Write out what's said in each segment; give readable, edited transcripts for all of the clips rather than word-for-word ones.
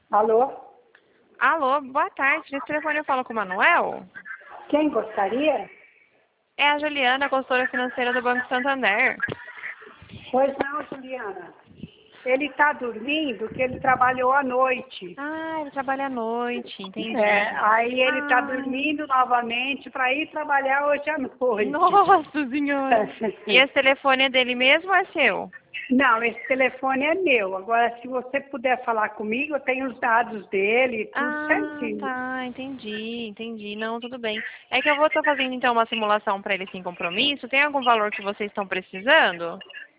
Alô? Alô, boa tarde. Nesse telefone eu falo com o Manuel? Quem gostaria? É a Juliana, consultora financeira do Banco Santander. Pois não, Juliana. Ele está dormindo, que ele trabalhou à noite. Ah, ele trabalha à noite, É, entendi. aí ele está Ah, dormindo novamente para ir trabalhar hoje à noite. nossa senhora. E esse telefone é dele mesmo ou é seu? Não, esse telefone é meu. Agora, se você puder falar comigo, eu tenho os dados dele, tudo Ah, certinho. tá, entendi. Não, tudo bem. É que eu vou estar fazendo então uma simulação para ele sem compromisso. Tem algum valor que vocês estão precisando?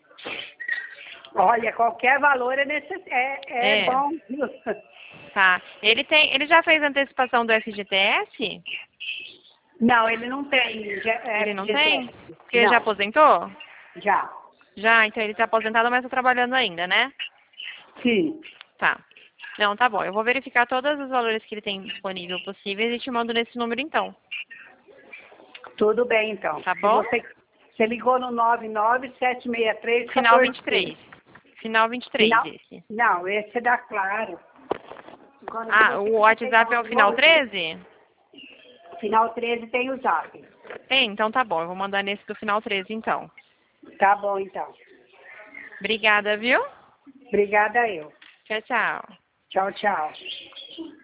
Olha, qualquer valor é É, bom. tá. Ele já fez antecipação do FGTS? Não, ele não tem Ele não tem? FGTS. Porque ele já Não, aposentou? já. Já, então ele está aposentado, mas está trabalhando ainda, né? Sim. Tá. Não, tá bom. Eu vou verificar todos os valores que ele tem disponível possíveis e te mando nesse número então. Tudo bem, então. Tá Se bom? você ligou no 99763 Final 14. 23. Final 23 Final, esse. não, esse é da Claro. Agora, se Ah, você o quiser WhatsApp pegar é o o final outro, 13? final 13 tem o zap. Tem, então tá bom. Eu vou mandar nesse do final 13 então. Tá bom, então. Obrigada, viu? Obrigada eu. Tchau, tchau. Tchau, tchau.